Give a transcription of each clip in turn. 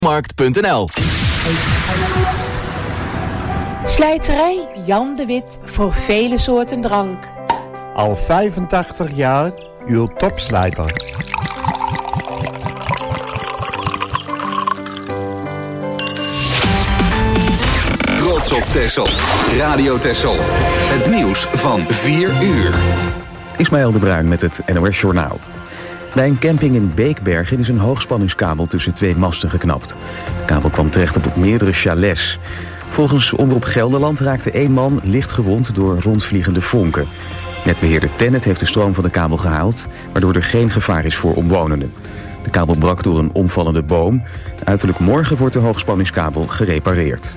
Markt.nl. Slijterij Jan de Wit voor vele soorten drank. Al 85 jaar uw topslijter. Trots op Texel. Radio Texel. Het nieuws van 4 uur. Ismaël de Bruin met het NOS Journaal. Bij een camping in Beekbergen is een hoogspanningskabel tussen 2 masten geknapt. De kabel kwam terecht op meerdere chalets. Volgens Omroep Gelderland raakte 1 man licht gewond door rondvliegende vonken. Netbeheerder Tennet heeft de stroom van de kabel gehaald, waardoor er geen gevaar is voor omwonenden. De kabel brak door een omvallende boom. Uiterlijk morgen wordt de hoogspanningskabel gerepareerd.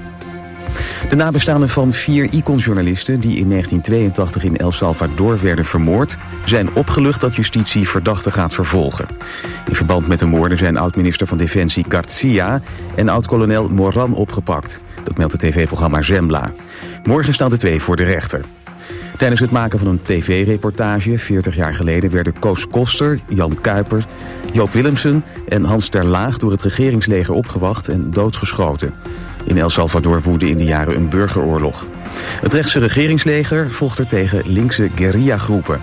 De nabestaanden van 4 Icon-journalisten die in 1982 in El Salvador werden vermoord, zijn opgelucht dat justitie verdachten gaat vervolgen. In verband met de moorden zijn oud-minister van Defensie Garcia en oud-kolonel Moran opgepakt. Dat meldt het tv-programma Zembla. Morgen staan de 2 voor de rechter. Tijdens het maken van een tv-reportage 40 jaar geleden werden Koos Koster, Jan Kuiper, Joop Willemsen en Hans ter Laag door het regeringsleger opgewacht en doodgeschoten. In El Salvador woedde in de jaren een burgeroorlog. Het rechtse regeringsleger vocht er tegen linkse guerrilla-groepen.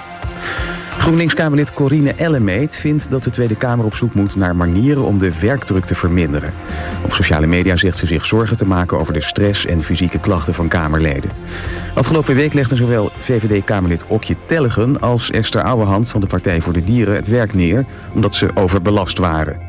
GroenLinks-Kamerlid Corine Ellemeet vindt dat de Tweede Kamer op zoek moet naar manieren om de werkdruk te verminderen. Op sociale media zegt ze zich zorgen te maken over de stress en fysieke klachten van Kamerleden. Afgelopen week legden zowel VVD-Kamerlid Okje Tellegen als Esther Ouwehand van de Partij voor de Dieren het werk neer, omdat ze overbelast waren.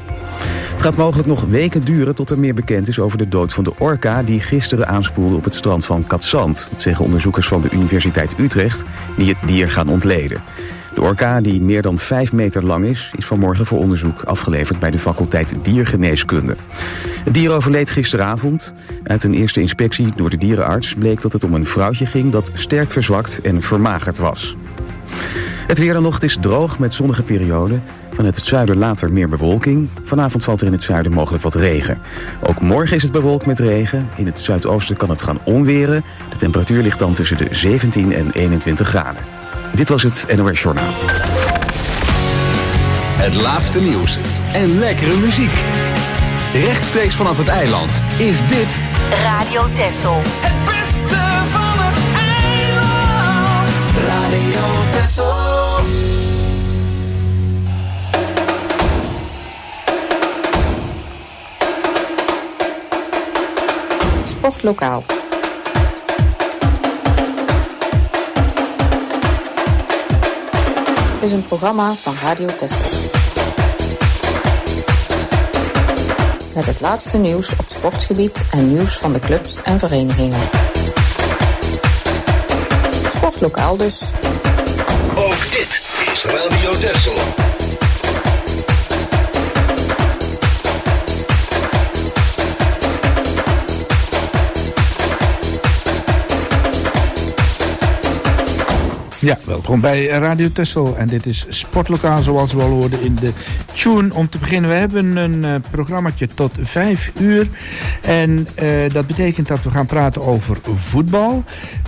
Het gaat mogelijk nog weken duren tot er meer bekend is over de dood van de orka die gisteren aanspoelde op het strand van Cadzand. Dat zeggen onderzoekers van de Universiteit Utrecht die het dier gaan ontleden. De orka, die meer dan 5 meter lang is vanmorgen voor onderzoek afgeleverd bij de faculteit Diergeneeskunde. Het dier overleed gisteravond. Uit een eerste inspectie door de dierenarts bleek dat het om een vrouwtje ging dat sterk verzwakt en vermagerd was. Het weer dan nog, het is droog met zonnige perioden. Vanuit het zuiden later meer bewolking. Vanavond valt er in het zuiden mogelijk wat regen. Ook morgen is het bewolkt met regen. In het zuidoosten kan het gaan onweren. De temperatuur ligt dan tussen de 17 en 21 graden. Dit was het NOS Journaal. Het laatste nieuws en lekkere muziek. Rechtstreeks vanaf het eiland is dit Radio Texel. Het beste van het eiland. Radio Texel. Sportlokaal. Is een programma van Radio Texel. Met het laatste nieuws op sportgebied en nieuws van de clubs en verenigingen. Sportlokaal dus. Ook dit is Radio Texel. Ja, welkom bij Radio Texel en dit is Sportlokaal zoals we al hoorden in de tune. Om te beginnen, we hebben een programmaatje tot 5 uur en dat betekent dat we gaan praten over voetbal.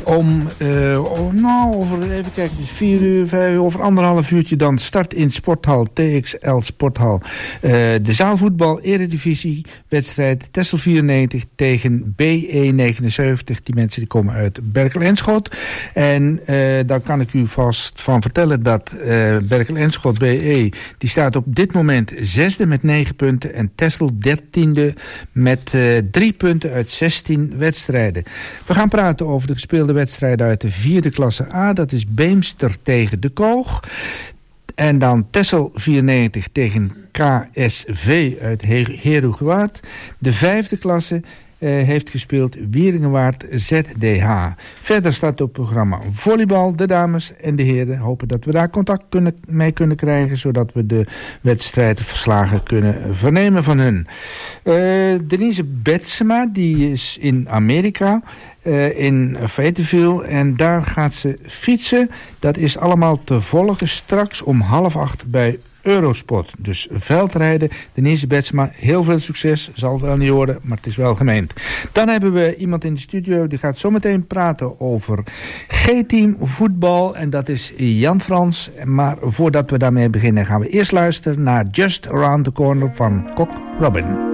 Over even kijken, dus 4 uur, 5 uur, over 1,5 uurtje dan start in Sporthal, TXL Sporthal. De zaalvoetbal Eredivisie wedstrijd Texel 94 tegen BE 79. Die mensen die komen uit Berkel-en-Schot. En dan kan ik u vast van vertellen dat Berkel-en-Schot BE, die staat op dit moment 6e met 9 punten en Texel 13e met 3 punten uit 16 wedstrijden. We gaan praten over de gespeelde wedstrijden uit de 4e klasse A. Dat is Beemster tegen De Koog. En dan Texel 94 tegen KSV uit Herugewaard. De 5e klasse heeft gespeeld Wieringenwaard ZDH. Verder staat op het programma volleybal. De dames en de heren hopen dat we daar contact mee kunnen krijgen, zodat we de wedstrijdverslagen kunnen vernemen van hun. Denise Betsema, die is in Amerika. in Fayetteville. En daar gaat ze fietsen. Dat is allemaal te volgen straks om 7:30 bij Eurosport. Dus veldrijden, Denise Betsma, heel veel succes. Zal het wel niet horen, maar het is wel gemeend. Dan hebben we iemand in de studio, die gaat zometeen praten over G-team voetbal. En dat is Jan Frans. Maar voordat we daarmee beginnen, gaan we eerst luisteren naar Just Around the Corner van Cock Robin.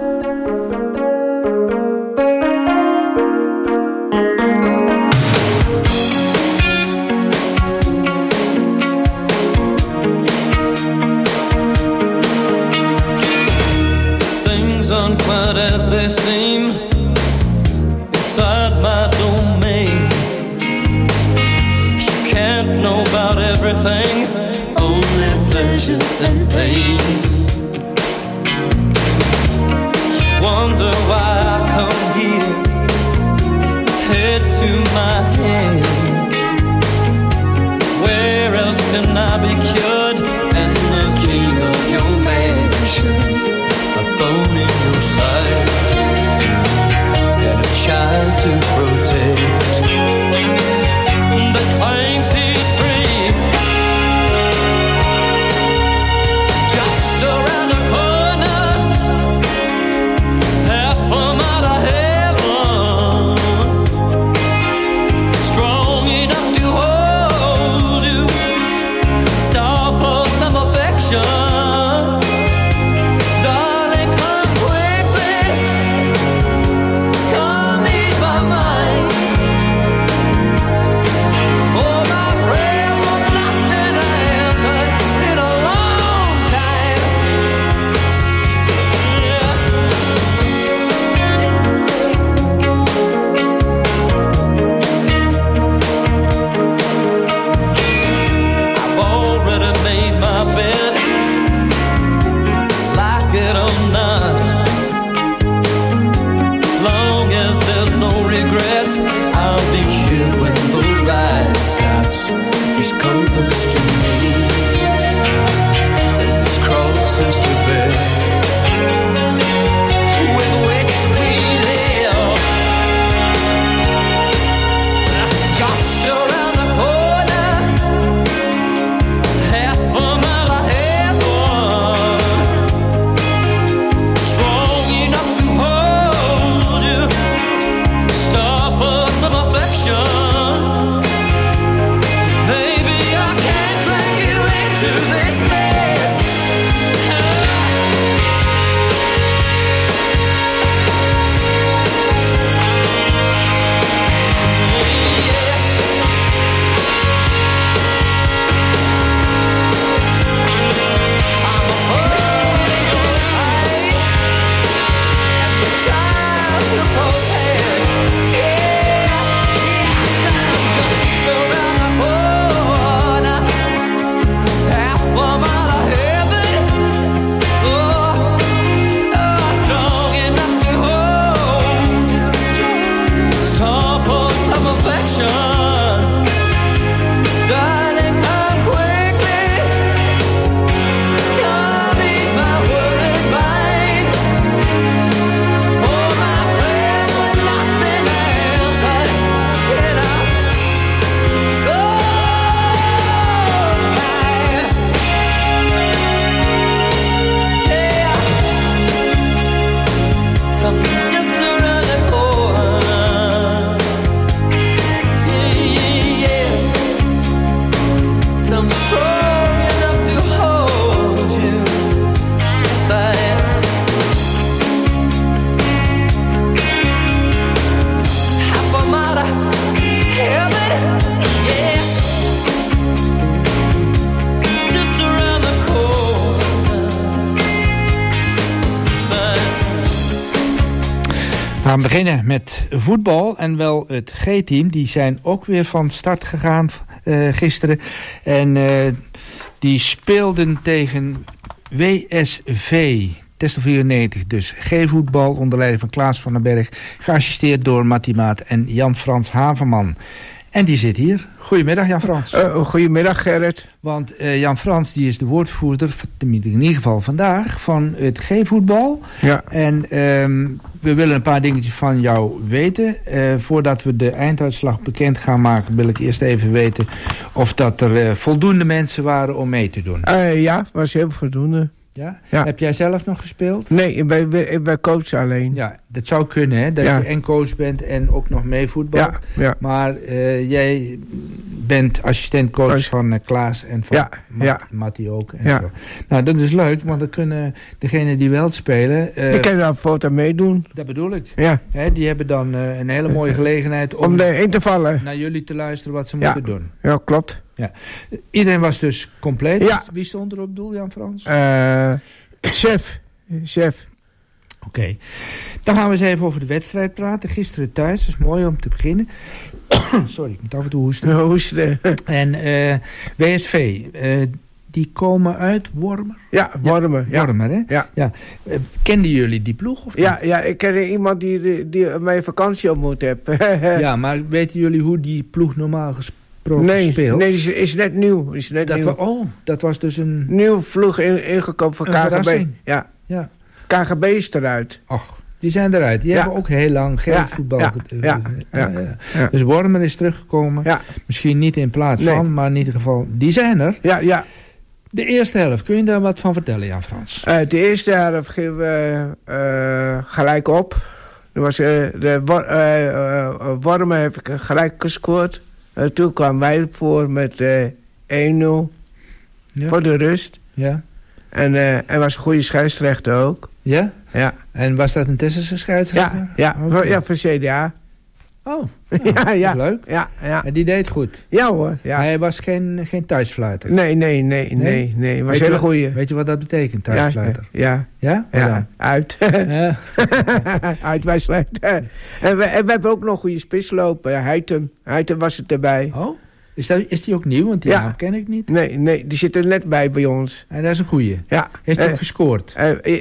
Aren't quite as they seem inside my domain. You can't know about everything, only pleasure and pain. You wonder why I come here, head to my hands. Where else can I be cured and the king of your mansion? Bone in your side and a child to protect that claims he's free. Just around the corner, half a mile of heaven, strong enough to hold you, star for some affection. We gaan beginnen met voetbal en wel het G-team. Die zijn ook weer van start gegaan gisteren. En die speelden tegen WSV. Testel 94, dus G-voetbal onder leiding van Klaas van den Berg. Geassisteerd door Mattie Maat en Jan Frans Haverman. En die zit hier. Goedemiddag Jan-Frans. Goedemiddag Gerrit. Want Jan-Frans die is de woordvoerder, in ieder geval vandaag, van het G-voetbal. Ja. En we willen een paar dingetjes van jou weten. Voordat we de einduitslag bekend gaan maken, wil ik eerst even weten of dat er voldoende mensen waren om mee te doen. Ja, was heel voldoende. Ja? Ja. Heb jij zelf nog gespeeld? Nee, ik ben coach alleen. Ja, dat zou kunnen, hè? Dat je en coach bent en ook nog meevoetbalt. Ja, ja. Maar jij bent assistentcoach van Klaas en van Mattie ook. En zo. Nou, dat is leuk, want dan kunnen degenen die wel spelen... ik kan daar voortaan meedoen. Dat bedoel ik. Ja. Hè, die hebben dan een hele mooie gelegenheid om in te vallen. Naar jullie te luisteren wat ze moeten doen. Ja, klopt. Ja. Iedereen was dus compleet. Ja. Wie stond er op doel, Jan-Frans? Chef. Oké. Dan gaan we eens even over de wedstrijd praten. Gisteren thuis, dat is mooi om te beginnen. Sorry, ik moet af en toe hoesten. En WSV, die komen uit Wormer? Ja, Wormer. Ja. Wormer, hè? Ja. Kenden jullie die ploeg? Of niet? Ja, ik ken iemand die mijn vakantie ontmoet heb. Ja, maar weten jullie hoe die ploeg normaal speelt? Nee, is net nieuw. Dat was dus een... Nieuw vloeg ingekomen van KGB. Verrassing. Ja. KGB is eruit. Ach, die zijn eruit. Die hebben ook heel lang geen voetbal. Dus Wormer is teruggekomen. Ja. Misschien niet in plaats van, maar in ieder geval, die zijn er. Ja. De eerste helft, kun je daar wat van vertellen, Jan-Frans? De eerste helft gingen we gelijk op. Er was, Wormer heb ik gelijk gescoord. Toen kwamen wij voor met 1-0 voor de rust. Ja. En er was een goede scheidsrechter ook. Ja? Ja. En was dat een Tessense scheidsrechter? Ja, voor CDA. Oh, ja. Leuk. Ja. En die deed goed? Ja hoor. Ja. Hij was geen thuisfluiter? Nee. Hij was een hele goeie. Weet je wat dat betekent, thuisfluiter? Ja. Uit. Ja. Uitwijsluit. En we hebben ook nog een goede spits lopen. Heitem was het erbij. Oh? Is die ook nieuw? Want die naam ken ik niet. Nee, die zit er net bij ons. En dat is een goeie. Ja. Heeft hij ook gescoord?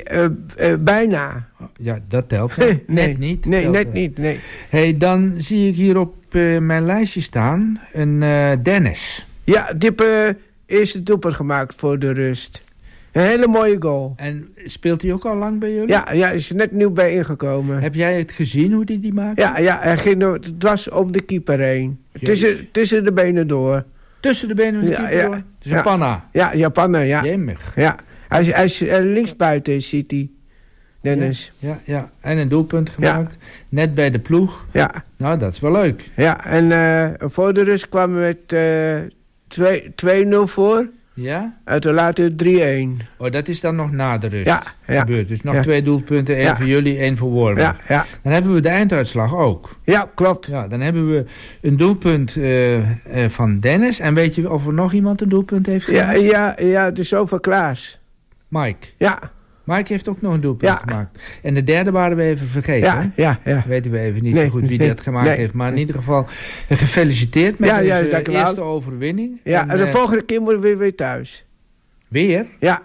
Bijna. Ja, dat telt. Net niet. Nee, net niet. Nee. Hey, dan zie ik hier op mijn lijstje staan een Dennis. Ja, die heeft eerste doelpunt gemaakt voor de rust. Een hele mooie goal. En speelt hij ook al lang bij jullie? Ja, is er net nieuw bij ingekomen. Heb jij het gezien hoe die maakte? Ja, hij ging het was om de keeper heen. Tussen de benen door. Tussen de benen van de keeper door? Dus een panna? Ja, panna, ja. Jemmig. Ja, hij is linksbuiten, ziet hij. Dennis. Ja. En een doelpunt gemaakt. Ja. Net bij de ploeg. Ja. Nou, dat is wel leuk. Ja, en voor de rust kwamen we met 2-0 voor. Ja? En toen later 3-1. Oh, dat is dan nog na de rust. Ja. Gebeurd. Dus nog 2 doelpunten. 1 voor jullie, 1 voor Wormer. Ja. Dan hebben we de einduitslag ook. Ja, klopt. Ja, dan hebben we een doelpunt van Dennis. En weet je of er nog iemand een doelpunt heeft gemaakt? Ja, dus over Klaas. Mike. Ja. Mike heeft ook nog een doelpunt gemaakt. En de derde waren we even vergeten. Ja. Weten we even niet zo goed wie dat gemaakt heeft. Maar in ieder geval gefeliciteerd met deze eerste overwinning. Ja, en de volgende keer moeten we weer thuis. Weer? Ja.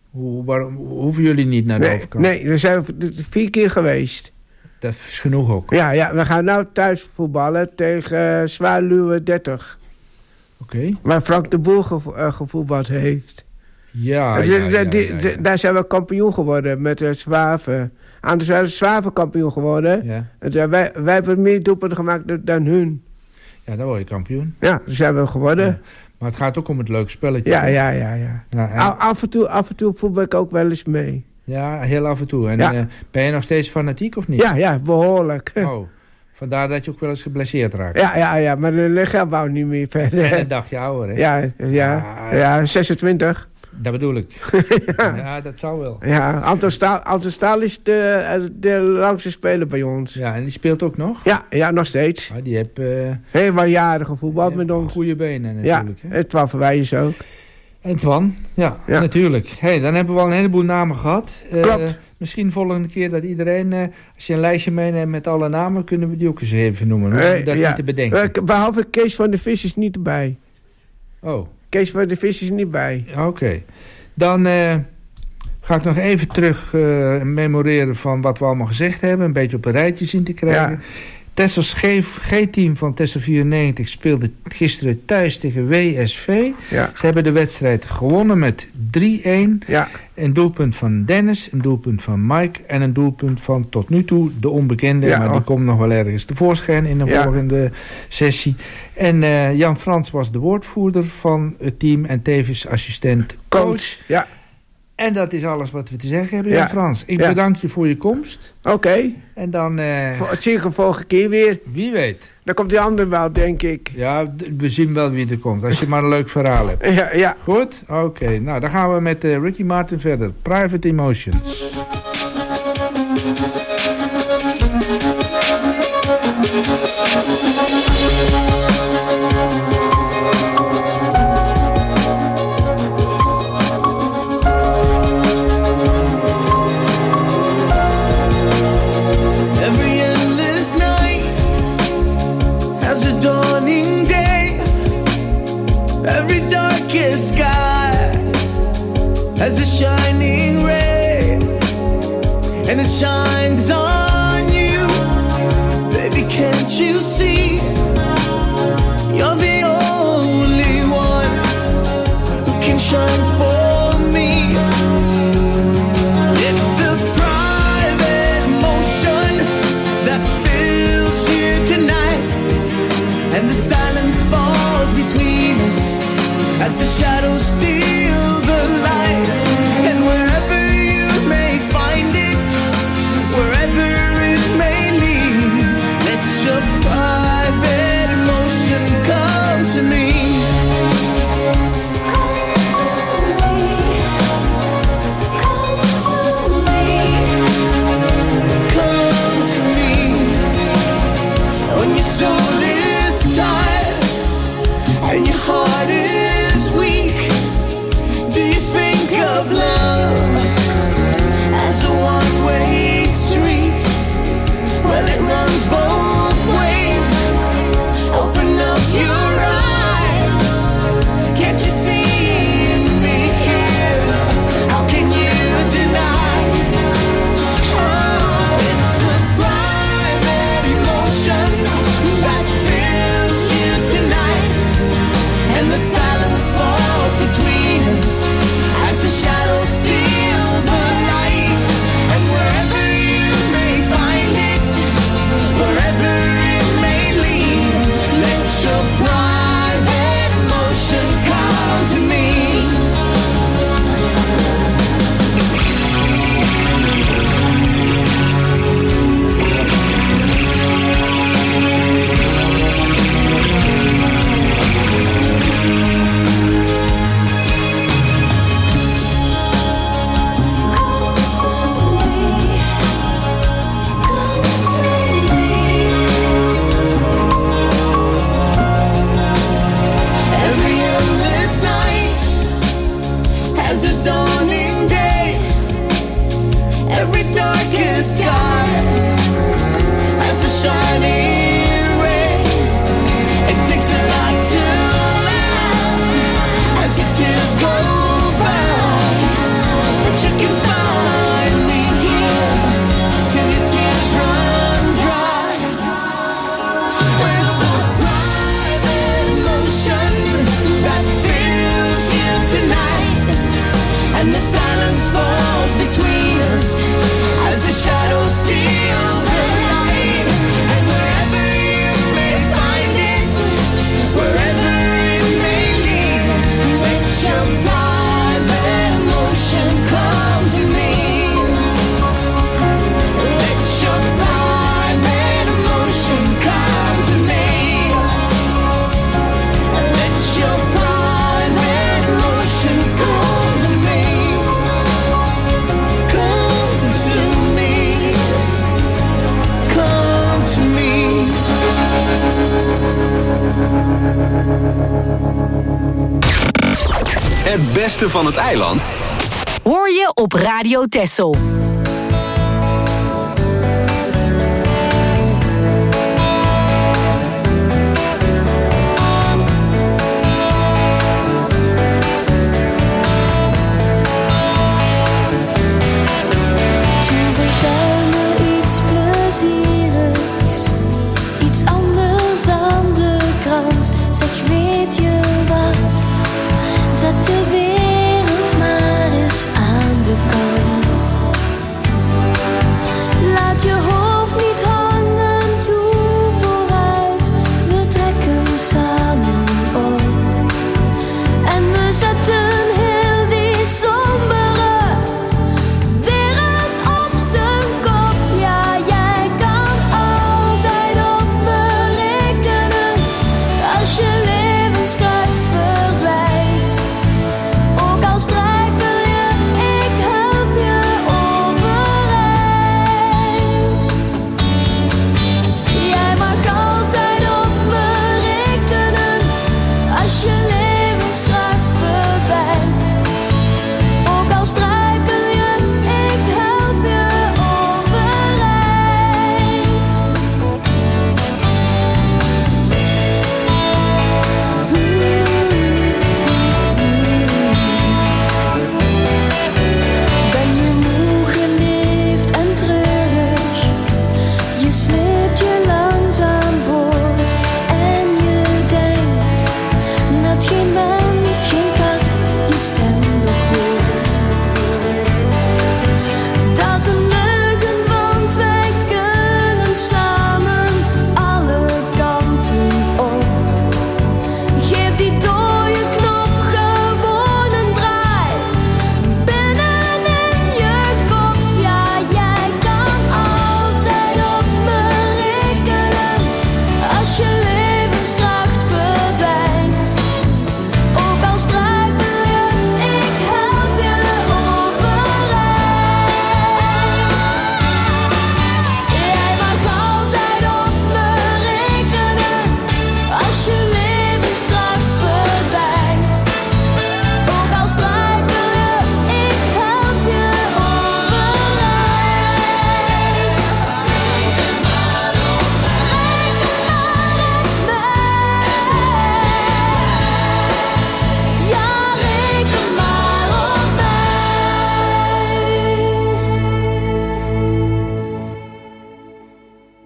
Hoeven jullie niet naar de overkant? Nee, we zijn 4 keer geweest. Dat is genoeg ook. Ja, we gaan nou thuis voetballen tegen Zwaluwe 30. Oké. Waar Frank de Boer gevoetbald heeft. Ja. Daar zijn we kampioen geworden met de Zwaven. Anders zijn we Zwaven kampioen geworden. Ja. En wij hebben meer doelpunten gemaakt dan hun. Ja, dan word je kampioen. Ja, dus zijn we geworden. Ja. Maar het gaat ook om het leuk spelletje. Ja. Af en toe voetbal ik ook wel eens mee. Ja, heel af en toe. En ben je nog steeds fanatiek of niet? Ja, behoorlijk. Oh, vandaar dat je ook wel eens geblesseerd raakt. Ja, maar de lichaam wou niet meer verder. En een dagje ouder, hè? Ja, 26. Dat bedoel ik. Ja, dat zou wel. Ja, Anton Staal is de langste speler bij ons. Ja, en die speelt ook nog? Ja, nog steeds. Ja, die heeft... heel wat jaren gevoetbald met ons. Goede benen natuurlijk. Ja, en Twan Verwijs ook. En Twan, ja, natuurlijk. Hey, dan hebben we al een heleboel namen gehad. Klopt. Misschien volgende keer dat iedereen, als je een lijstje meeneemt met alle namen, kunnen we die ook eens even noemen. Dat niet te bedenken. Behalve Kees van de Vis is niet erbij. Oh. Kees van de Vis is niet bij. Oké. Dan ga ik nog even terug memoreren van wat we allemaal gezegd hebben. Een beetje op een rijtje zien te krijgen. Tessels G-team van Tessel 94 speelde gisteren thuis tegen WSV. Ja. Ze hebben de wedstrijd gewonnen met 3-1. Ja. Een doelpunt van Dennis, een doelpunt van Mike en een doelpunt van tot nu toe de onbekende. Ja, maar die komt nog wel ergens tevoorschijn in de volgende sessie. En Jan Frans was de woordvoerder van het team en tevens assistent coach. Ja. En dat is alles wat we te zeggen hebben, Jan Frans. Ik bedank je voor je komst. Oké. En dan... zie ik de volgende keer weer. Wie weet. Dan komt die ander wel, denk ik. Ja, we zien wel wie er komt. Als je maar een leuk verhaal hebt. Ja. Goed? Oké. Nou, dan gaan we met Ricky Martin verder. Private Emotions. As a dawning day, every darkest sky has a shining ray, and it shines on you. Baby, can't you see? You're the only one who can shine for me. It's a private motion that fills you tonight, and the silence falls between us as the shadows steal the light. And wherever you may find it, wherever it may lead, let your private emotion come to me. Come to me. When your soul is tired and your heart is weak, do you think of love as a one-way street? Well, it runs both ways. Open up your eyes. Can't you see me here? How can you deny? Oh, it's a private emotion that fills you tonight, and the silence falls between us as the shadows steal the light. And wherever you may find it, wherever it may lead, let your private emotion come to me. Every endless night has a dawning day. Every darkest sky has a shining ray. It takes a lot to laugh as your tears go by, but you can find me here till your tears run dry. It's a private emotion that fills you tonight, and the silence falls between us as the shadows steal the light. And wherever you may find it, wherever it may lead, let your private emotion come to me. Let your private emotion come to me. Let your private emotion come to me. Come to me. Come to me. Het beste van het eiland Hoor je op Radio Texel. Tu vertel me iets plezierigs.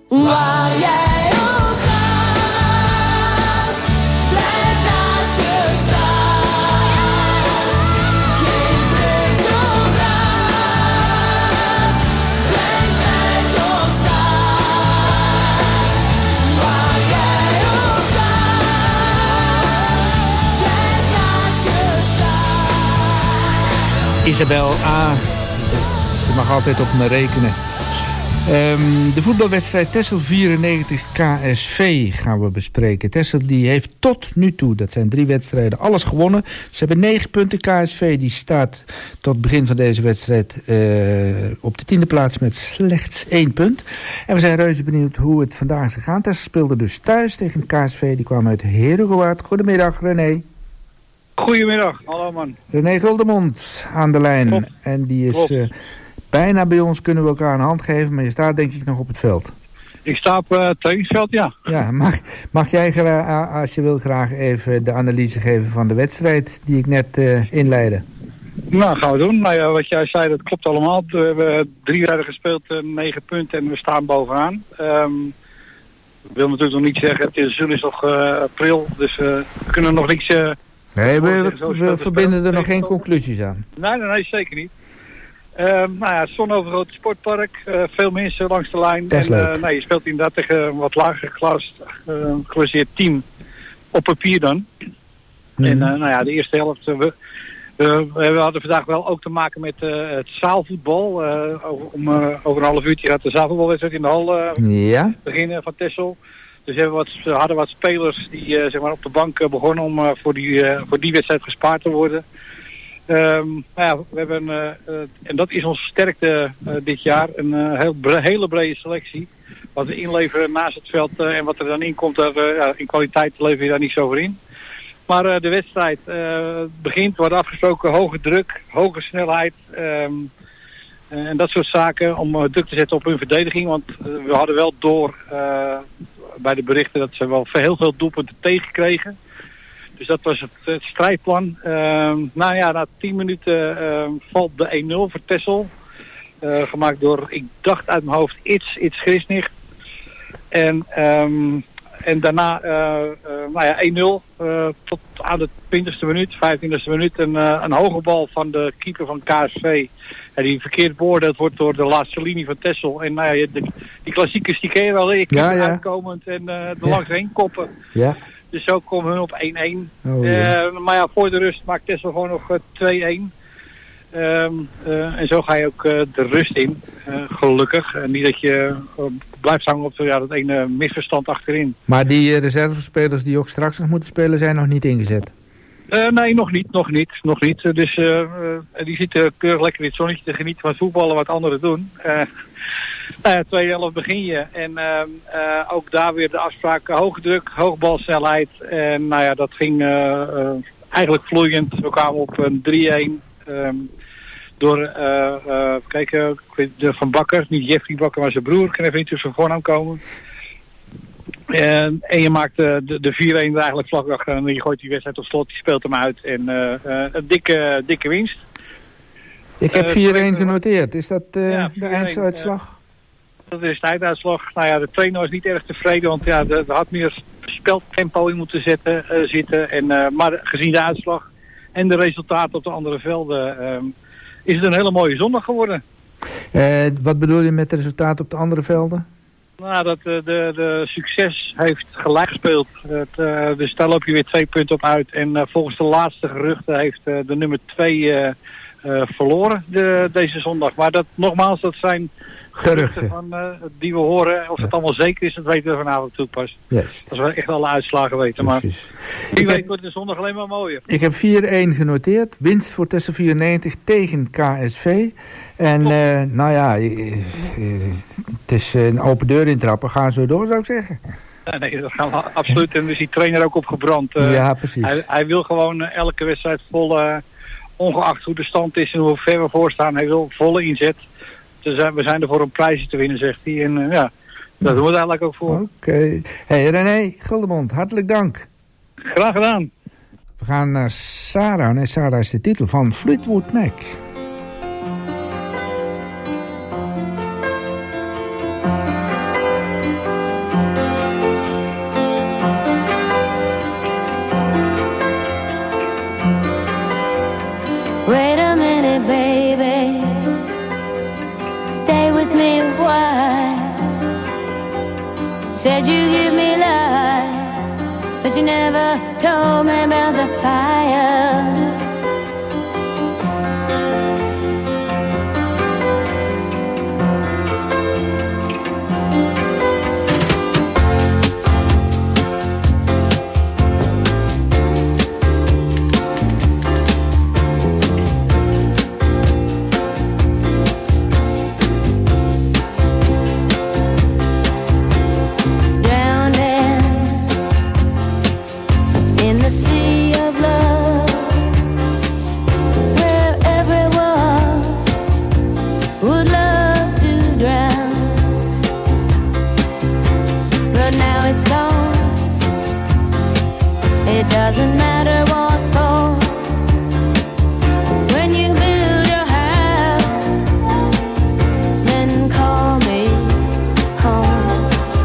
Waar jij ook gaat, blijf naast je staan. Geen blik doorbraakt, breng mij tot staan. Waar jij ook gaat, blijf naast je staan. Isabel A. Je mag altijd op me rekenen. De voetbalwedstrijd Texel 94 KSV gaan we bespreken. Texel die heeft tot nu toe, dat zijn 3 wedstrijden, alles gewonnen. Ze hebben 9 punten. KSV die staat tot begin van deze wedstrijd op de 10e plaats met slechts 1 punt. En we zijn reuze benieuwd hoe het vandaag is gegaan. Texel speelde dus thuis tegen KSV. Die kwam uit Herengewaard. Goedemiddag René. Goedemiddag, hallo man. René Guldemond aan de lijn. Klopt. En die is bijna bij ons, kunnen we elkaar een hand geven, maar je staat denk ik nog op het veld. Ik sta op het trainingsveld, ja. Ja, mag jij als je wil graag even de analyse geven van de wedstrijd die ik net inleidde? Nou, gaan we doen. Nou ja, wat jij zei, dat klopt allemaal. We hebben 3 wedstrijden gespeeld, 9 punten en we staan bovenaan. Ik wil natuurlijk nog niet zeggen, het seizoen is nog april, dus we kunnen nog niks... nee, we verbinden er nog geen conclusies aan. Nee, zeker niet. Nou ja, het zonovergrote sportpark, veel mensen langs de lijn. Dat is leuk. Je speelt inderdaad tegen een wat lager geclasseerd team op papier dan. En de eerste helft, we hadden vandaag wel ook te maken met het zaalvoetbal. Over een half uurtje gaat de zaalvoetbalwedstrijd in de hal beginnen van Texel. Dus we hadden wat spelers die zeg maar op de bank begonnen om voor die wedstrijd gespaard te worden. We hebben, en dat is onze sterkte dit jaar, een hele brede selectie. Wat we inleveren naast het veld en wat er dan in komt, in kwaliteit lever je daar niet zo voor in. Maar de wedstrijd begint, wordt afgesproken, hoge druk, hoge snelheid en dat soort zaken om druk te zetten op hun verdediging. Want we hadden wel door bij de berichten dat ze wel heel veel doelpunten tegenkregen. Dus dat was het strijdplan. Na 10 minuten valt de 1-0 voor Texel. Gemaakt door, ik dacht uit mijn hoofd, Iets Grisnicht. En daarna 1-0 tot aan de 20e minuut, 25e minuut. Een hoge bal van de keeper van KSV. Die verkeerd beoordeeld wordt door de laatste linie van Texel. En die klassiekers die ken je wel. Je keeper uitkomend en er langs heen koppen. Ja. Dus zo komen hun op 1-1. Maar ja, voor de rust maakt Texel gewoon nog 2-1. En zo ga je ook de rust in, gelukkig. En niet dat je blijft hangen op dat ene misverstand achterin. Maar die reservespelers die ook straks nog moeten spelen zijn nog niet ingezet? Nee, nog niet. Dus die zitten keurig lekker in het zonnetje te genieten van het voetballen wat anderen doen. Tweede helft begin je. En ook daar weer de afspraak, hoge druk, hoge balsnelheid. En dat ging eigenlijk vloeiend. We kwamen op een 3-1 door Van Bakker, niet Jeffrey Bakker, maar zijn broer. Ik kan even niet tussen voornaam komen. En je maakt de 4-1 er eigenlijk vlak achter en je gooit die wedstrijd op slot, die speelt hem uit. En een dikke winst. Ik heb 4-1 genoteerd. Is dat de einduitslag? Dat is de einduitslag. De trainer was niet erg tevreden, want er had meer speltempo in moeten zitten. Maar gezien de uitslag en de resultaten op de andere velden is het een hele mooie zondag geworden. Wat bedoel je met de resultaten op de andere velden? Dat de succes heeft gelijk gespeeld. Dus daar loop je weer 2 punten op uit. En volgens de laatste geruchten heeft de nummer 2 verloren deze zondag. Maar dat zijn geruchten die we horen. Of het allemaal zeker is, dat weten we vanavond natuurlijk pas. Yes. Als we echt alle uitslagen weten. Precies. Maar wie weet wordt de zondag alleen maar mooier. Ik heb 4-1 genoteerd. Winst voor Texel 94 tegen KSV. En het is een open deur intrappen. Gaan zo door, zou ik zeggen. Nee, dat gaan we absoluut. En is die trainer ook opgebrand. Ja, precies. Hij wil gewoon elke wedstrijd vol, ongeacht hoe de stand is en hoe ver we voor staan, hij wil volle inzet. Dus we zijn er voor een prijsje te winnen, zegt hij. En dat doen we eigenlijk ook voor. Oké. Hey, René Guldemond, hartelijk dank. Graag gedaan. We gaan naar Sarah. Nee, Sarah is de titel van Fleetwood Mac. Said you give me life, but you never told me about the fire. It doesn't matter what for. When you build your house, then call me home.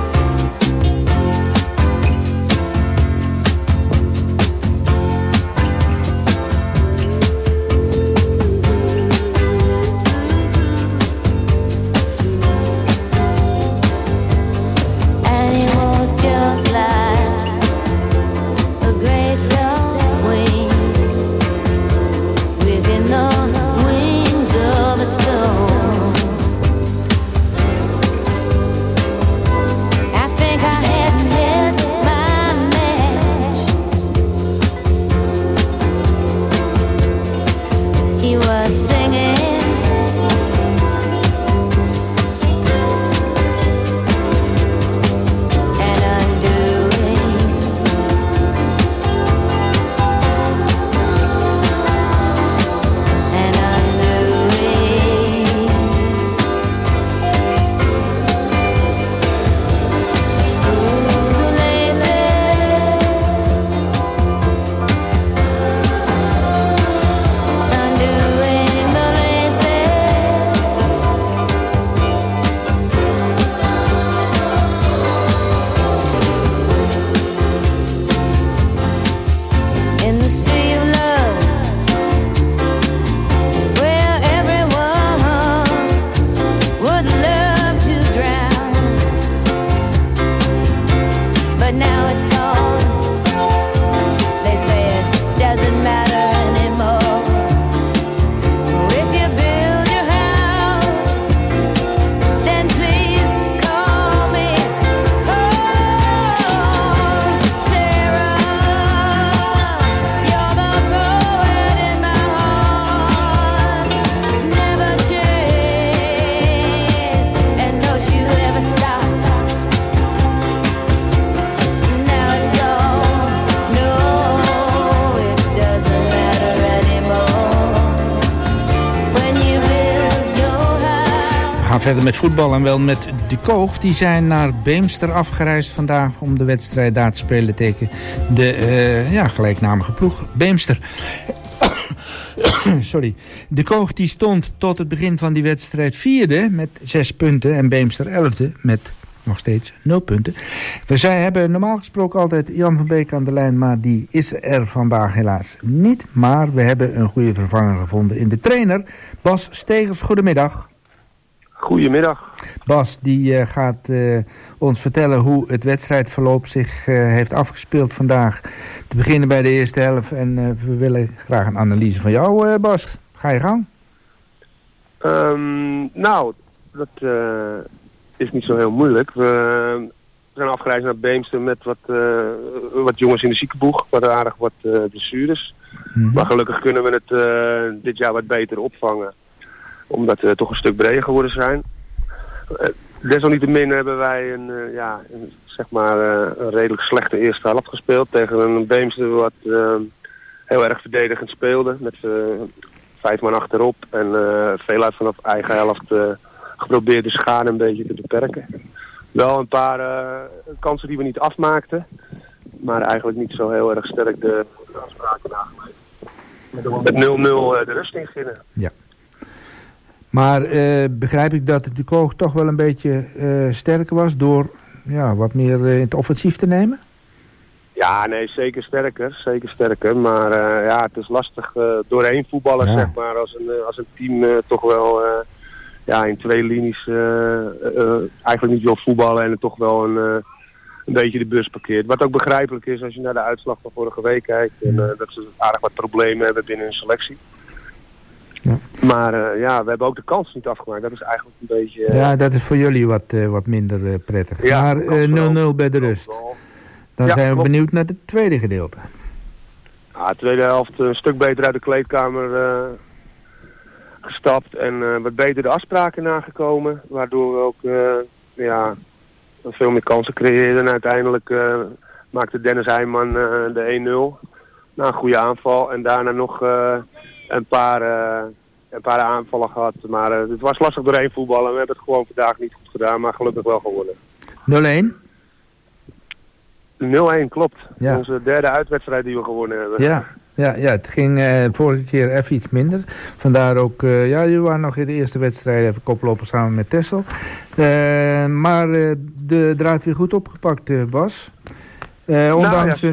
And it was just like a great long wing within the wings of a storm. I think I had met my match. He was singing and undoing. And undoing. Ooh, laces, undoing the laces. In the sea of love, where everyone would love to drown, but now it's gone. They say it doesn't matter anymore. If you build your house, then please call me home. Sarah, you're the poet in my heart. Never change, and don't you ever stop. Now it's gone. No, it doesn't matter anymore. When you build your house. We gaan verder met voetbal en wel met de Koog. Die zijn naar Beemster afgereisd vandaag om de wedstrijd daar te spelen tegen de gelijknamige ploeg Beemster. Sorry. De Koog die stond tot het begin van die wedstrijd 4e met 6 punten en Beemster 11e met nog steeds 0 punten. Zij hebben normaal gesproken altijd Jan van Beek aan de lijn, maar die is er vandaag helaas niet. Maar we hebben een goede vervanger gevonden in de trainer. Bas Stegers, goedemiddag. Goedemiddag. Bas, die gaat ons vertellen hoe het wedstrijdverloop zich heeft afgespeeld vandaag. Te beginnen bij de eerste helft en we willen graag een analyse van jou, Bas. Ga je gang? Nou, dat is niet zo heel moeilijk. We zijn afgereisd naar Beemster met wat jongens in de ziekenboeg, wat aardig wat blessures. Maar gelukkig kunnen we het dit jaar wat beter opvangen. Omdat we toch een stuk breder geworden zijn. Desalniettemin hebben wij een redelijk slechte eerste helft gespeeld. Tegen een Beemster wat heel erg verdedigend speelde. Met 5 man achterop. En veeluit vanaf eigen helft geprobeerd de schade een beetje te beperken. Wel een paar kansen die we niet afmaakten. Maar eigenlijk niet zo heel erg sterk de afspraken nageleefd. Met 0-0 de rust ingingen. Ja. Maar begrijp ik dat de Koog toch wel een beetje sterker was door wat meer in het offensief te nemen? Ja, nee, zeker sterker. Maar het is lastig doorheen voetballen, zeg maar, als een team toch wel in 2 linies eigenlijk niet wil voetballen en toch wel een beetje de bus parkeert. Wat ook begrijpelijk is als je naar de uitslag van vorige week kijkt. En dat ze aardig wat problemen hebben binnen hun selectie. Ja. Maar we hebben ook de kans niet afgemaakt. Dat is eigenlijk een beetje... ja, dat is voor jullie wat minder prettig. Ja, maar 0-0 bij de rust. Dan zijn we benieuwd naar het tweede gedeelte. Ja, de tweede helft een stuk beter uit de kleedkamer gestapt. En wat beter de afspraken nagekomen. Waardoor we ook veel meer kansen creëerden. En uiteindelijk maakte Dennis Heijman de 1-0. Na een goede aanval. En daarna nog een paar aanvallen gehad. Maar het was lastig doorheen voetballen. We hebben het gewoon vandaag niet goed gedaan. Maar gelukkig wel gewonnen. 0-1, klopt. Ja. Onze derde uitwedstrijd die we gewonnen hebben. Ja, het ging vorige keer even iets minder. Vandaar ook, jullie waren nog in de eerste wedstrijd even koplopen samen met Texel. Maar de draad weer goed opgepakt, Bas. Ondanks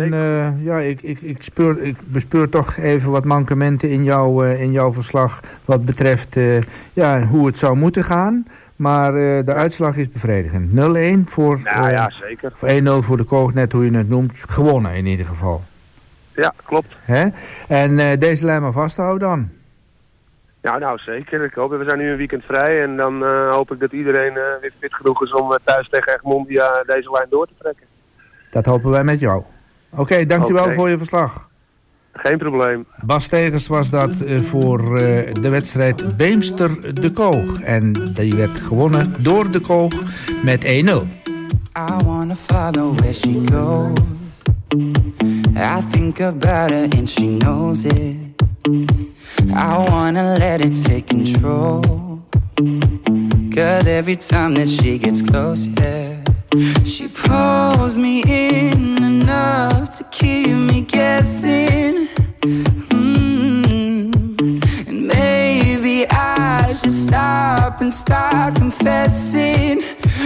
ik bespeur toch even wat mankementen in jouw verslag wat betreft hoe het zou moeten gaan. Maar de uitslag is bevredigend. 0-1 voor, zeker. Voor 1-0 voor de Koog, net hoe je het noemt. Gewonnen in ieder geval. Ja, klopt. Hè? En deze lijn maar vasthouden dan. Ja, nou zeker. Ik hoop, we zijn nu een weekend vrij. En dan hoop ik dat iedereen weer fit genoeg is om thuis tegen Egmond deze lijn door te trekken. Dat hopen wij met jou. Oké, dankjewel voor je verslag. Geen probleem. Bas Stegers was dat voor de wedstrijd Beemster-De Koog. En die werd gewonnen door De Koog met 1-0. I wanna follow where she goes. I think about her and she knows it. I wanna let it take control. 'Cause every time that she gets close, she pulls me in enough to keep me guessing. And maybe I should stop and start confessing.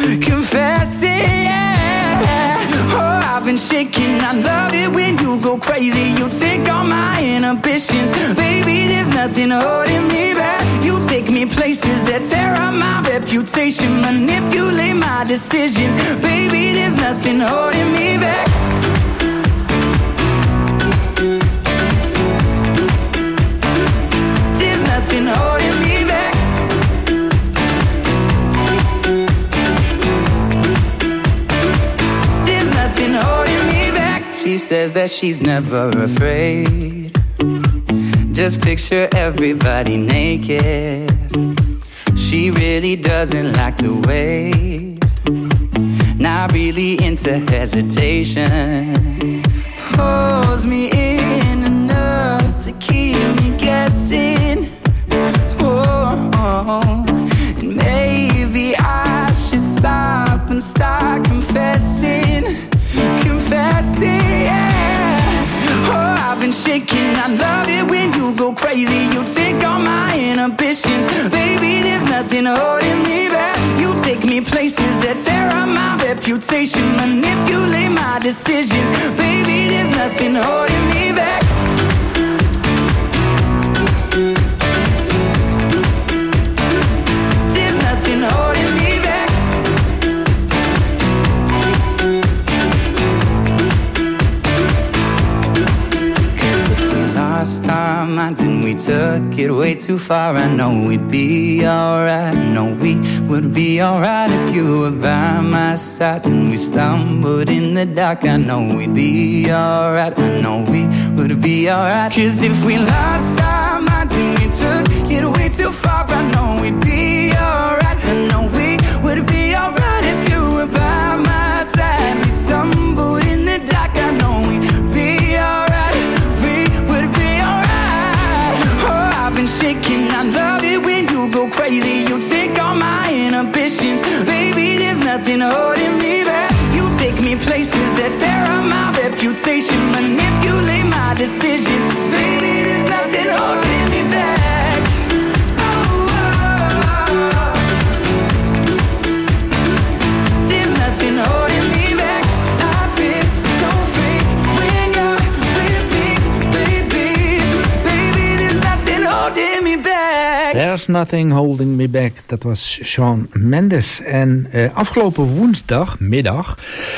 Oh, I've been shaking. I love it when you go crazy. You take all my inhibitions. Baby, there's nothing holding me back. You take me places that tear up my reputation. Manipulate my decisions. Baby, there's nothing holding me back. There's nothing holding me back. She says that she's never afraid. Just picture everybody naked. She really doesn't like to wait. Not really into hesitation. Pulls me in enough to keep me guessing. Oh, and maybe I should stop and start confessing. Oh, I've been shaking. I love it when you go crazy. You take all my inhibitions. Baby, there's nothing holding me back. You take me places that tear up my reputation. Manipulate my decisions. Baby, there's nothing holding me back. There's nothing holding me back. Last time I didn't, we took it way too far. I know we'd be alright. I know we would be alright if you were by my side. When we stumbled in the dark, I know we'd be alright. I know we would be alright. 'Cause if we last time I didn't, we took it way too far. I know we'd be alright. I know we would be alright if you were by my side. We stumbled in the dark, I know we'd be alright. Shaking, I love it when you go crazy. You take all my inhibitions. Baby, there's nothing holding me back. You take me places that tear up my reputation. Manipulate my decisions. Baby, there's nothing holding me back. There's nothing holding me back. I feel so free when you're with me, baby. Baby, there's nothing holding me back. There's Nothing Holding Me Back. Dat was Shawn Mendes. En afgelopen woensdagmiddag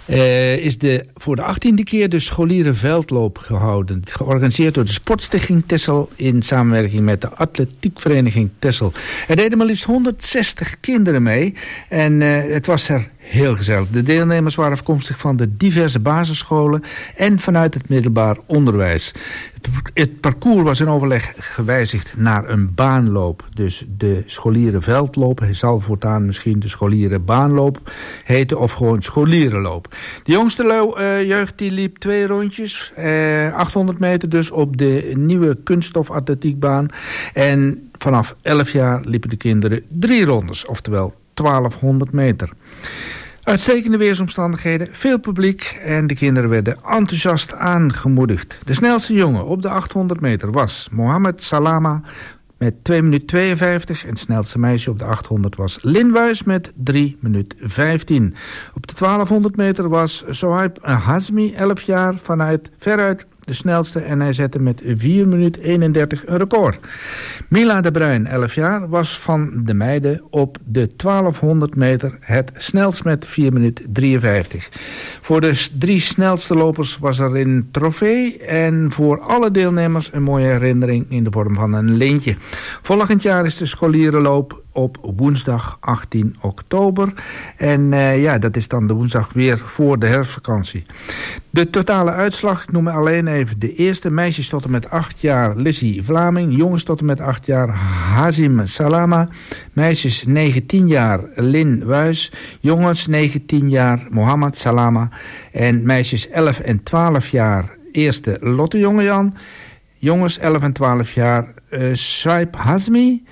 is voor de 18e keer de scholierenveldloop gehouden. Georganiseerd door de Sportstichting Texel in samenwerking met de Atletiekvereniging Texel. Er deden maar liefst 160 kinderen mee en het was er heel gezellig. De deelnemers waren afkomstig van de diverse basisscholen en vanuit het middelbaar onderwijs. Het parcours was in overleg gewijzigd naar een baanloop. Dus de scholierenveldloop zal voortaan misschien de scholierenbaanloop heten of gewoon scholierenloop. De jongste jeugd die liep 2 rondjes, 800 meter dus op de nieuwe kunststofatletiekbaan. En vanaf 11 jaar liepen de kinderen 3 rondes, oftewel 1200 meter. Uitstekende weersomstandigheden, veel publiek en de kinderen werden enthousiast aangemoedigd. De snelste jongen op de 800 meter was Mohamed Salama met 2 minuten 52 en het snelste meisje op de 800 was Lin Wuis met 3 minuten 15. Op de 1200 meter was Sohaib Hazmi, 11 jaar, veruit de snelste en hij zette met 4 minuten 31 een record. Mila de Bruin, 11 jaar, was van de meiden op de 1200 meter het snelst met 4 minuten 53. Voor de 3 snelste lopers was er een trofee en voor alle deelnemers een mooie herinnering in de vorm van een lintje. Volgend jaar is de scholierenloop op woensdag 18 oktober. En dat is dan de woensdag weer voor de herfstvakantie. De totale uitslag, ik noem alleen even de eerste. Meisjes tot en met 8 jaar Lizzie Vlaming. Jongens tot en met 8 jaar Hazim Salama. Meisjes 19 jaar Lin Wuis. Jongens 19 jaar Mohammed Salama. En meisjes 11 en 12 jaar eerste Lotte Jongejan. Jongens 11 en 12 jaar Saib Hazmi.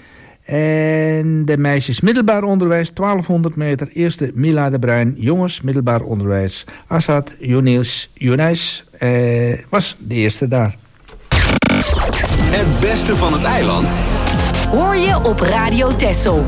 En de meisjes middelbaar onderwijs, 1200 meter, eerste Mila de Bruin. Jongens middelbaar onderwijs, Assad Younes was de eerste daar. Het beste van het eiland hoor je op Radio Texel.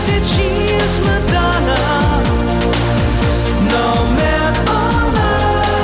Madonna, no man on earth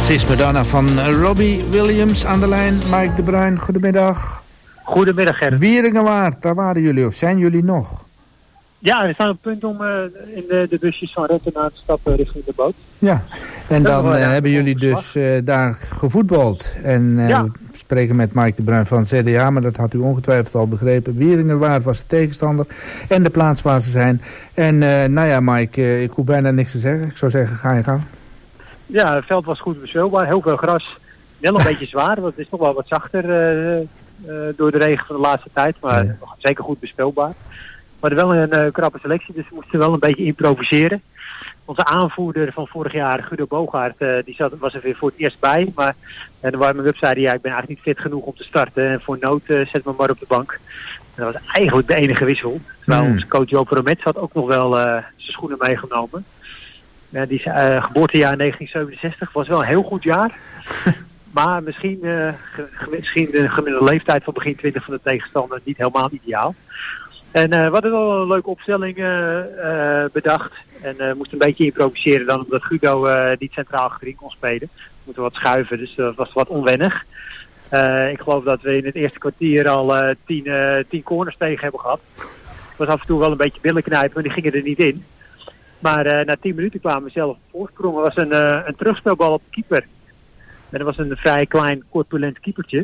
Sis Madonna van Robbie Williams aan de lijn. Mike de Bruin, goedemiddag. Goedemiddag, Gerrit. Wieringenwaard, daar waren jullie of zijn jullie nog? Ja, we staan op het punt om in de busjes van Rettenaar te stappen richting de boot. Ja, en dan hebben jullie dus daar gevoetbald. En we spreken met Mike de Bruin van CDA, maar dat had u ongetwijfeld al begrepen. Wieringenwaard was de tegenstander en de plaats waar ze zijn. En Mike, ik hoef bijna niks te zeggen. Ik zou zeggen, ga je gang. Ja, het veld was goed bespeelbaar, heel veel gras. Wel een beetje zwaar, want het is nog wel wat zachter door de regen van de laatste tijd. Maar nog zeker goed bespeelbaar. We hadden wel een krappe selectie, dus we moesten wel een beetje improviseren. Onze aanvoerder van vorig jaar, Guido Bogaert, was er weer voor het eerst bij. Maar de warming-up zei hij, ik ben eigenlijk niet fit genoeg om te starten. En voor nood zet me maar op de bank. En dat was eigenlijk de enige wissel. Terwijl onze coach Joop Romet had ook nog wel zijn schoenen meegenomen. Die geboortejaar 1967 was wel een heel goed jaar. Maar misschien de gemiddelde leeftijd van begin 20 van de tegenstander niet helemaal ideaal. En we hadden wel een leuke opstelling bedacht. En moesten een beetje improviseren dan omdat Guido niet centraal achterin kon spelen. We moeten wat schuiven, dus dat was wat onwennig. Ik geloof dat we in het eerste kwartier al 10 corners tegen hebben gehad. Het was af en toe wel een beetje billen knijpen, maar die gingen er niet in. Maar na 10 minuten kwamen we zelf op voorsprong. Er was een terugspeelbal op de keeper. En dat was een vrij klein, corpulent keepertje.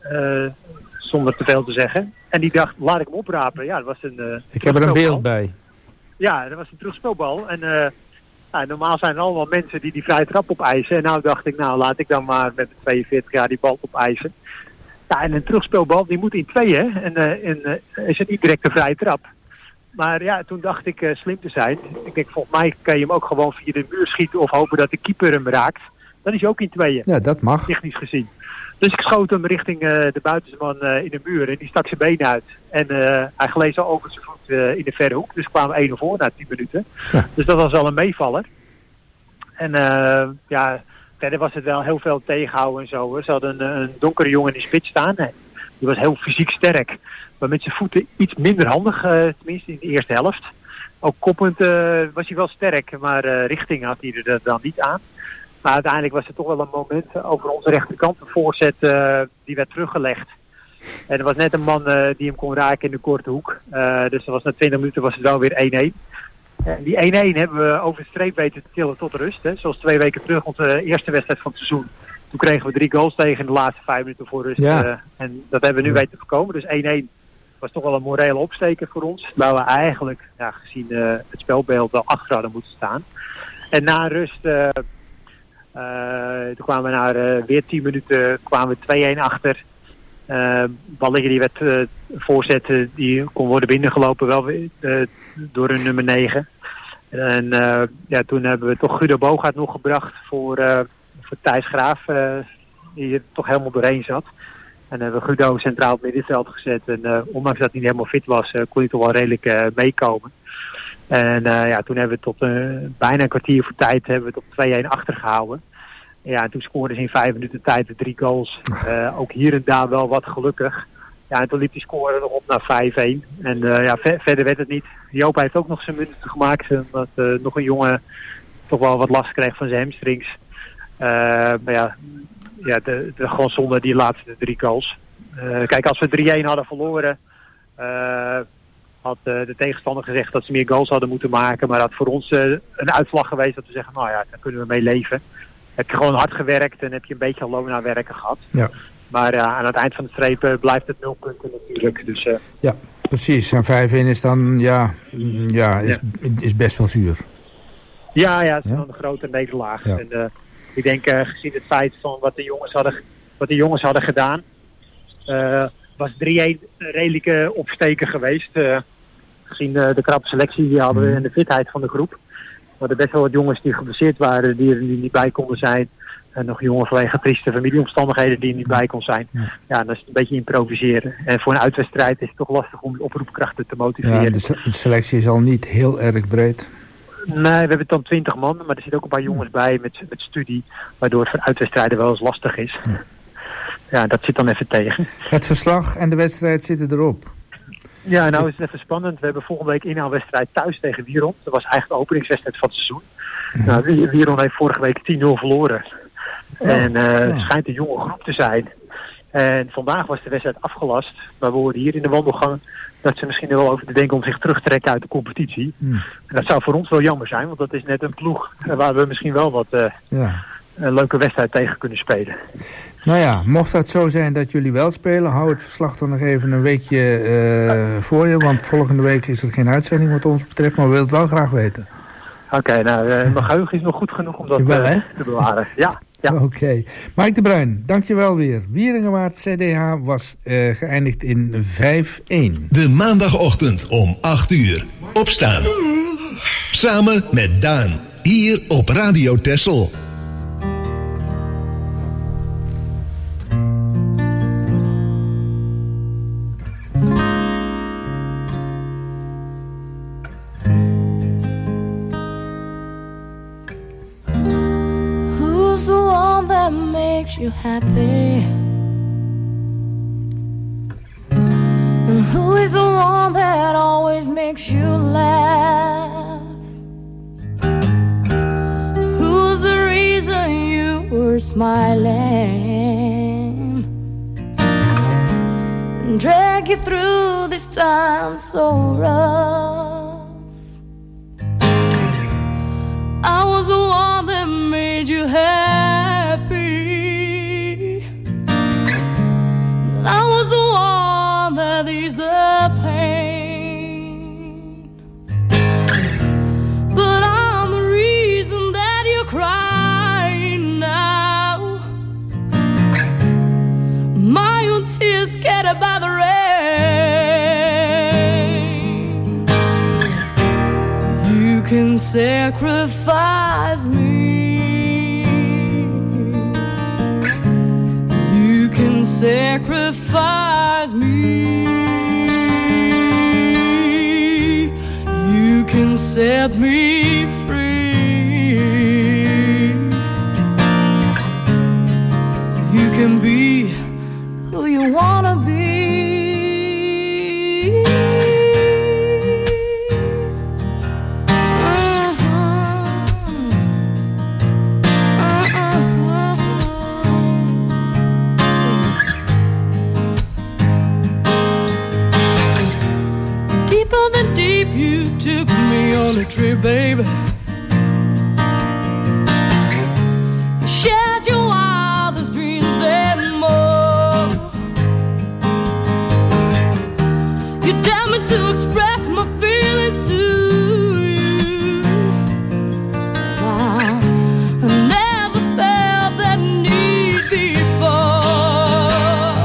Zonder te veel te zeggen. En die dacht, laat ik hem oprapen. Ja, dat was een ik heb er een beeld bij. Ja, dat was een terugspelbal. En normaal zijn er allemaal mensen die vrije trap opeisen. En nou dacht ik, laat ik dan maar met de 42 jaar die bal opeisen. Ja, en een terugspelbal, die moet in tweeën. En is het niet direct een vrije trap. Maar ja, toen dacht ik slim te zijn. Ik denk, volgens mij kan je hem ook gewoon via de muur schieten of hopen dat de keeper hem raakt. Dan is hij ook in tweeën. Ja, dat mag. Technisch gezien. Dus ik schoot hem richting de buitensman in de muur en die stak zijn been uit. En hij gleed zo over zijn voet in de verre hoek. Dus kwamen we 1-0 voor na 10 minuten. Ja. Dus dat was wel een meevaller. En verder was het wel heel veel tegenhouden en zo. Ze hadden een donkere jongen in de spits staan. Die was heel fysiek sterk. Maar met zijn voeten iets minder handig, tenminste in de eerste helft. Ook koppend was hij wel sterk, maar richting had hij er dan niet aan. Maar uiteindelijk was er toch wel een moment over onze rechterkant. Een voorzet die werd teruggelegd. En er was net een man die hem kon raken in de korte hoek. Dus dat was na 20 minuten was het wel weer 1-1. En die 1-1 hebben we over de streep weten te tillen tot rust. Hè. Zoals 2 weken terug, onze eerste wedstrijd van het seizoen. Toen kregen we 3 goals tegen in de laatste 5 minuten voor rust. Ja. En dat hebben we nu weten te voorkomen. Dus 1-1 was toch wel een morele opsteker voor ons. Waar we eigenlijk, gezien het spelbeeld, wel achter hadden moeten staan. En na rust... toen kwamen we na weer 10 minuten kwamen we 2-1 achter. Balletje die werd voorzet, die kon worden binnengelopen wel weer, door een nummer 9. En toen hebben we toch Guido Bogaert nog gebracht voor Thijs Graaf, die er toch helemaal doorheen zat. En hebben we Guido centraal op middenveld gezet. En ondanks dat hij niet helemaal fit was, kon hij toch wel redelijk meekomen. En toen hebben we tot bijna een kwartier voor tijd hebben we het op 2-1 achtergehouden. Ja, en toen scoorden ze in 5 minuten tijd de 3 goals. Ook hier en daar wel wat gelukkig. Ja, en toen liep die score nog op naar 5-1. En verder werd het niet. Joop heeft ook nog zijn minuten gemaakt. Omdat nog een jongen toch wel wat last kreeg van zijn hamstrings. Maar gewoon zonder die laatste 3 goals. Kijk, als we 3-1 hadden verloren... had de tegenstander gezegd dat ze meer goals hadden moeten maken. Maar dat had voor ons een uitslag geweest dat we zeggen, daar kunnen we mee leven. Heb je gewoon hard gewerkt en heb je een beetje loon naar werken gehad. Ja. Maar aan het eind van de streep blijft het 0 punten natuurlijk. Dus, ja, precies. En 5-1 is dan, is best wel zuur. Ja, het is wel een grote nederlaag. Ja. En ik denk, gezien het feit van wat de jongens hadden gedaan, was 3-1 een redelijke opsteker geweest. Gezien de krappe selectie die hadden en de fitheid van de groep. We hadden best wel wat jongens die geblesseerd waren, die er niet bij konden zijn. En nog jongen vanwege trieste familieomstandigheden die er niet bij kon zijn. Ja, dat is een beetje improviseren. En voor een uitwedstrijd is het toch lastig om de oproepkrachten te motiveren. Ja, de selectie is al niet heel erg breed. Nee, we hebben dan 20 man, maar er zitten ook een paar jongens bij met studie. Waardoor het voor uitwedstrijden wel eens lastig is. Ja, dat zit dan even tegen. Het verslag en de wedstrijd zitten erop. Ja, nou is het even spannend. We hebben volgende week inhaalwedstrijd thuis tegen Wieron. Dat was eigenlijk de openingswedstrijd van het seizoen. Nou, Wieron heeft vorige week 10-0 verloren. En het schijnt een jonge groep te zijn. En vandaag was de wedstrijd afgelast. Maar we hoorden hier in de wandelgang dat ze misschien er wel over te denken om zich terug te trekken uit de competitie. En dat zou voor ons wel jammer zijn, want dat is net een ploeg waar we misschien wel wat een leuke wedstrijd tegen kunnen spelen. Nou ja, mocht dat zo zijn dat jullie wel spelen, hou het verslag dan nog even een weekje voor je. Want volgende week is er geen uitzending wat ons betreft, maar we willen het wel graag weten. Oké, mijn geheugen is nog goed genoeg om dat te bewaren. Ja. Oké. Mike de Bruin, dankjewel weer. Wieringenwaard CDH was geëindigd in 5-1. De maandagochtend om 8 uur. Opstaan. Samen met Daan. Hier op Radio Texel. Makes you happy, and who is the one that always makes you laugh? Who's the reason you were smiling and drag you through this time so rough? I was the one that made you happy. I was the one that eased the pain, but I'm the reason that you're crying now. My own tears scattered by the rain. You can sacrifice me. You can sacrifice me. You can set me free. You can be who you wanna be. You took me on a trip, baby. You shared your wildest dreams and more. You dared me to express my feelings to you. Wow, I never felt that need before.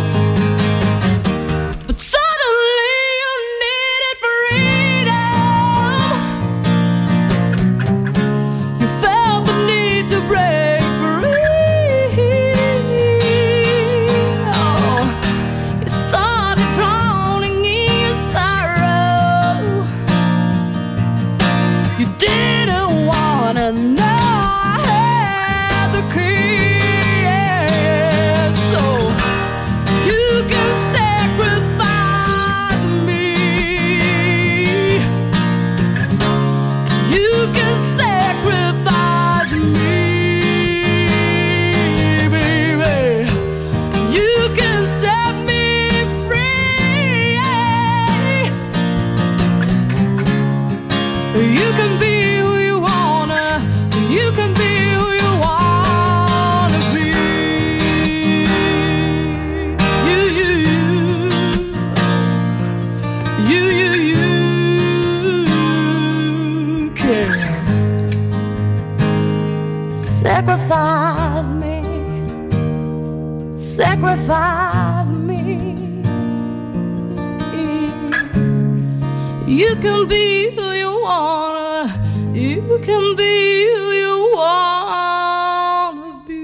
But suddenly you needed freedom. You felt the need to break free. Oh, you started drowning in your sorrow. You didn't wanna know I had the key, so you can sacrifice me. You can sacrifice me, baby. You can set me free. You can be who you wanna. You can be who you wanna be. You can sacrifice me. Sacrifice me. You can be who you wanna. You can be who you wanna be.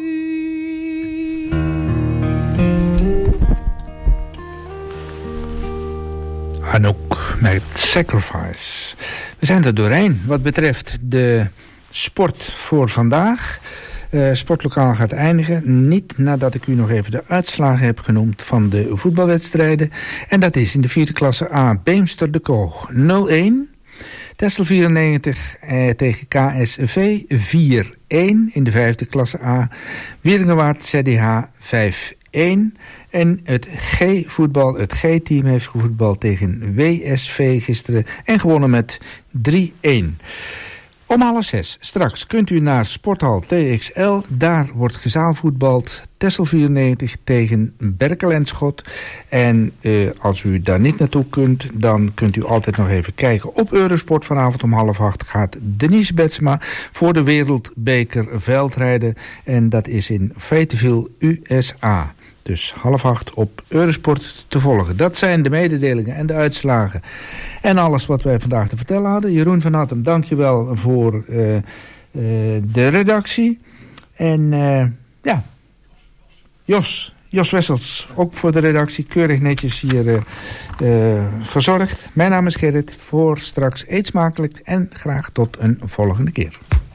Anouk met Sacrifice. We zijn er doorheen wat betreft de sport voor vandaag. Sportlokaal gaat eindigen. Niet nadat ik u nog even de uitslagen heb genoemd van de voetbalwedstrijden. En dat is in de 4e klasse A Beemster de Koog 0-1. Texel 94 tegen KSV 4-1 in de 5e klasse A. Wieringenwaard ZDH 5-1. En het G-voetbal, het G-team heeft gevoetbald tegen WSV gisteren en gewonnen met 3-1. Om 5:30 straks kunt u naar Sporthal TXL. Daar wordt gezaalvoetbald. Texel 94 tegen Berkel en Schot. En als u daar niet naartoe kunt, dan kunt u altijd nog even kijken. Op Eurosport vanavond om 7:30 gaat Denise Betsma voor de Wereldbeker veldrijden. En dat is in Fayetteville, USA. Dus 7:30 op Eurosport te volgen. Dat zijn de mededelingen en de uitslagen. En alles wat wij vandaag te vertellen hadden. Jeroen van Hattem, dank je wel voor de redactie. En ja, Jos Wessels, ook voor de redactie. Keurig netjes hier verzorgd. Mijn naam is Gerrit. Voor straks eet smakelijk en graag tot een volgende keer.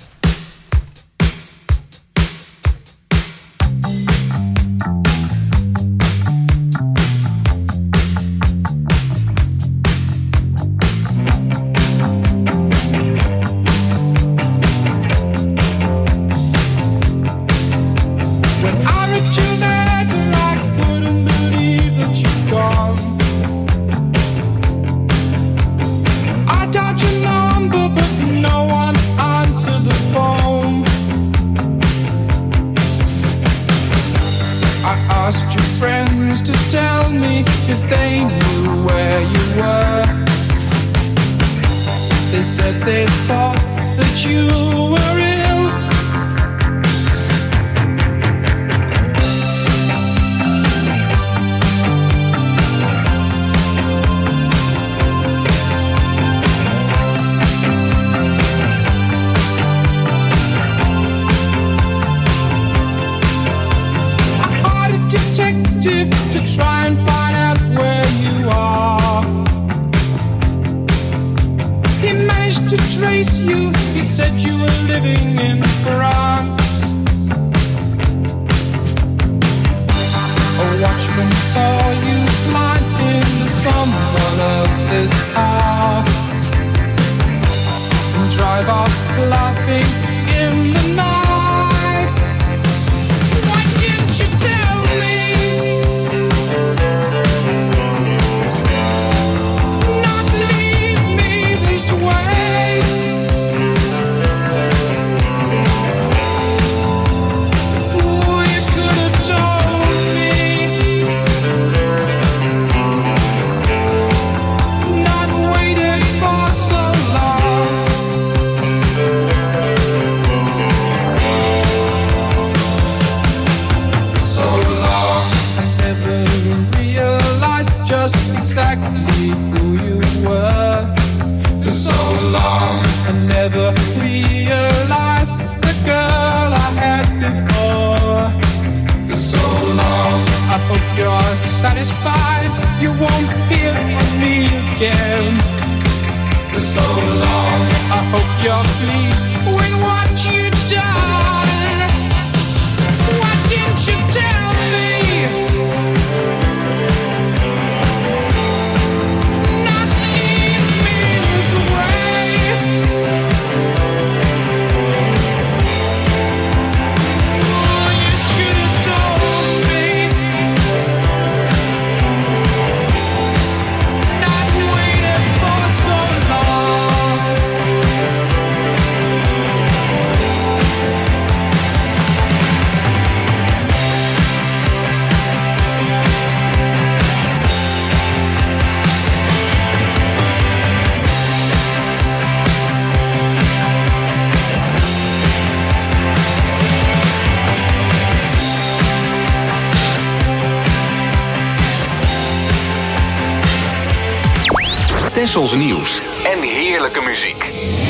Tessels nieuws en heerlijke muziek.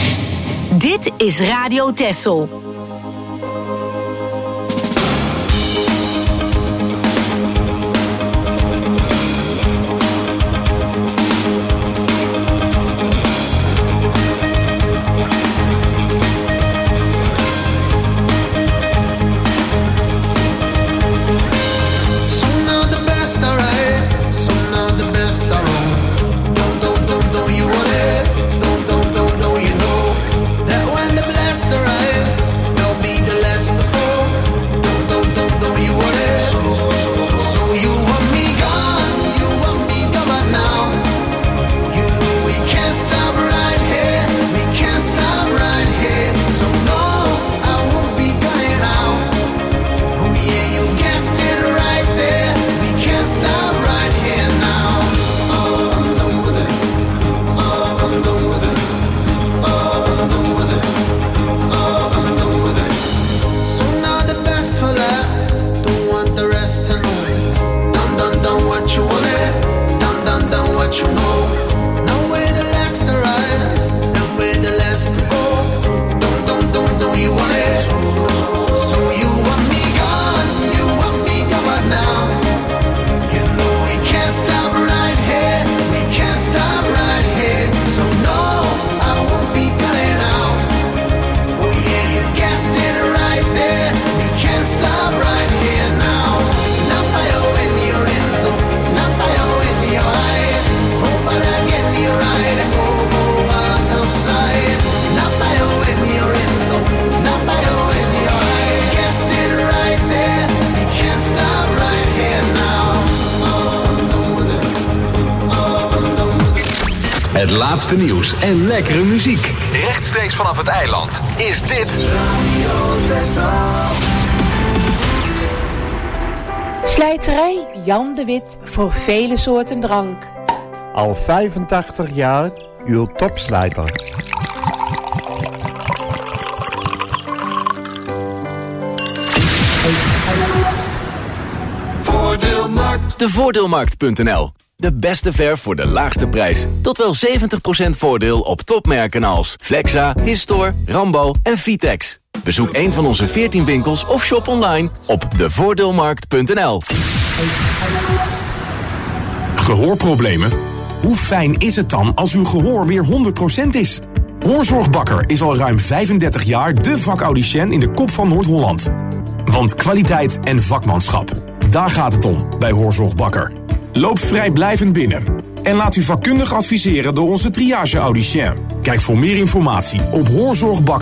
Dit is Radio Tessel. Some of the best are wrong. Don't you want it? Don't laatste nieuws en lekkere muziek. Rechtstreeks vanaf het eiland is dit Radio Texel. Slijterij Jan de Wit voor vele soorten drank. Al 85 jaar uw topslijter. Voordeelmarkt. De Voordeelmarkt.nl. De beste verf voor de laagste prijs. Tot wel 70% voordeel op topmerken als Flexa, Histor, Rambo en Vitex. Bezoek een van onze 14 winkels of shop online op devoordeelmarkt.nl. Gehoorproblemen? Hoe fijn is het dan als uw gehoor weer 100% is? Hoorzorgbakker is al ruim 35 jaar de vakaudicien in de kop van Noord-Holland. Want kwaliteit en vakmanschap, daar gaat het om bij Hoorzorgbakker. Loop vrijblijvend binnen en laat u vakkundig adviseren door onze triage-audicien. Kijk voor meer informatie op Hoorzorgbakker.